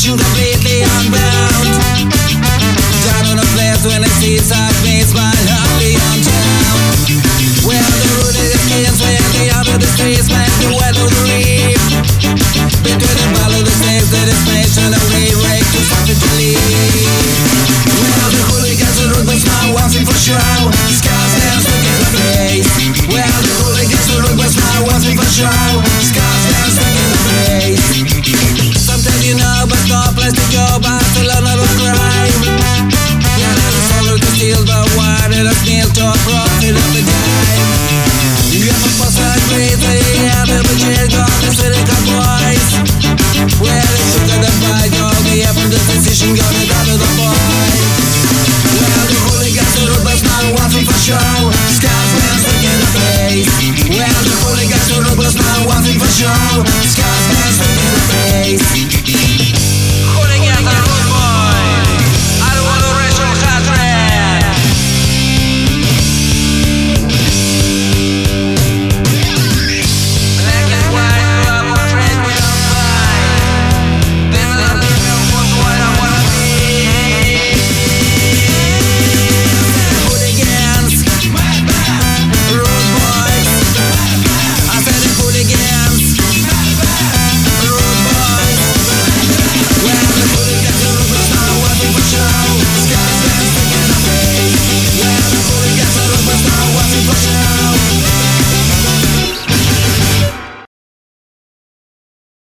station completely unbound. Down on the place when the seaside meets my lonely on town. Where the road is against where the out of the streets make the weather the reef. Between the ball of the stakes that is nation a re-rake to something to leave. Well, the hooligans are rude but smart, one thing for sure. Scars dance looking in the face. Well, the hooligans are rude but smart, one thing for sure. Scars dance looking in the face. Sometimes you know but no place to go but to learn how to crime. Yeah, there's always to steal the wine and a meal to a profit of the dime. You have a boss like crazy, yeah, baby, change on the city boys. Where they took the fight, all the effort, the decision, got it out of the boy. Well, the hooligans are rude but smart, one thing for sure. Scars dance looking in the face. Well, the hooligans are rude but smart, one thing for sure.